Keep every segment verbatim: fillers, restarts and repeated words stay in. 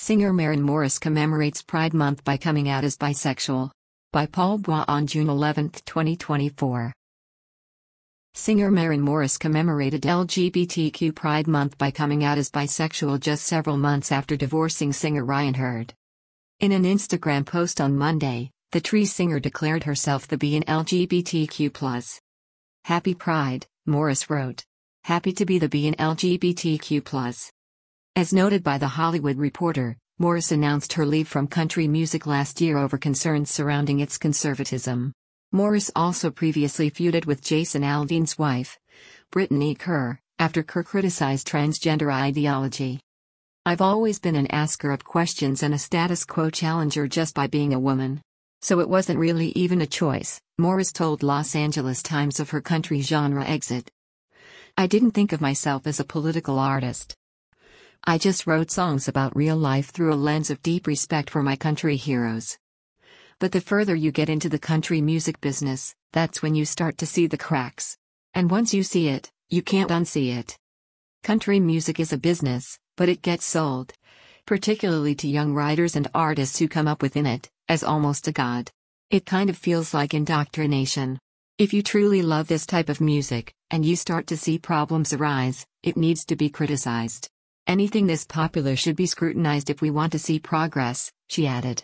Singer Maren Morris commemorates Pride Month by coming out as bisexual. By Paul Bois on June eleventh, twenty twenty-four. Singer Maren Morris commemorated L G B T Q Pride Month by coming out as bisexual just several months after divorcing singer Ryan Hurd. In an Instagram post on Monday, the Tree singer declared herself the B in L G B T Q plus. Happy Pride, Morris wrote. Happy to be the B in L G B T Q plus. As noted by The Hollywood Reporter, Morris announced her leave from country music last year over concerns surrounding its conservatism. Morris also previously feuded with Jason Aldean's wife, Brittany Kerr, after Kerr criticized transgender ideology. I've always been an asker of questions and a status quo challenger just by being a woman. So it wasn't really even a choice, Morris told Los Angeles Times of her country genre exit. I didn't think of myself as a political artist. I just wrote songs about real life through a lens of deep respect for my country heroes. But the further you get into the country music business, that's when you start to see the cracks. And once you see it, you can't unsee it. Country music is a business, but it gets sold, particularly to young writers and artists who come up within it, as almost a god. It kind of feels like indoctrination. If you truly love this type of music, and you start to see problems arise, it needs to be criticized. Anything this popular should be scrutinized if we want to see progress, she added.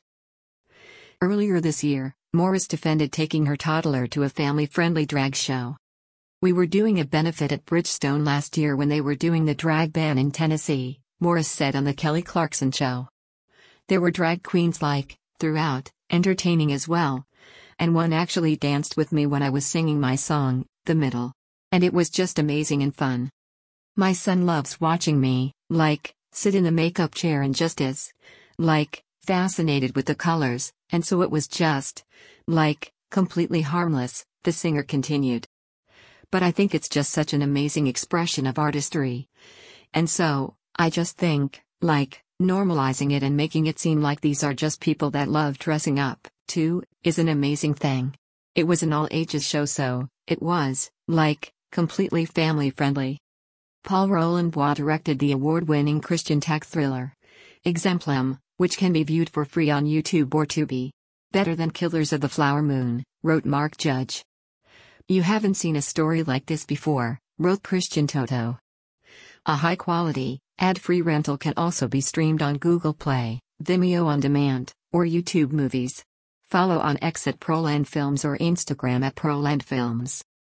Earlier this year, Morris defended taking her toddler to a family-friendly drag show. We were doing a benefit at Bridgestone last year when they were doing the drag ban in Tennessee, Morris said on The Kelly Clarkson Show. There were drag queens like, throughout, entertaining as well. And one actually danced with me when I was singing my song, The Middle. And it was just amazing and fun. My son loves watching me, like, sit in the makeup chair and just is, like, fascinated with the colors, and so it was just, like, completely harmless, the singer continued. But I think it's just such an amazing expression of artistry. And so, I just think, like, normalizing it and making it seem like these are just people that love dressing up, too, is an amazing thing. It was an all-ages show, so, it was, like, completely family-friendly. Paul Roland Bois directed the award-winning Christian tech thriller, Exemplum, which can be viewed for free on YouTube or Tubi. Better than Killers of the Flower Moon, wrote Mark Judge. You haven't seen a story like this before, wrote Christian Toto. A high-quality, ad-free rental can also be streamed on Google Play, Vimeo On Demand, or YouTube Movies. Follow on X at Proland Films or Instagram at Proland Films.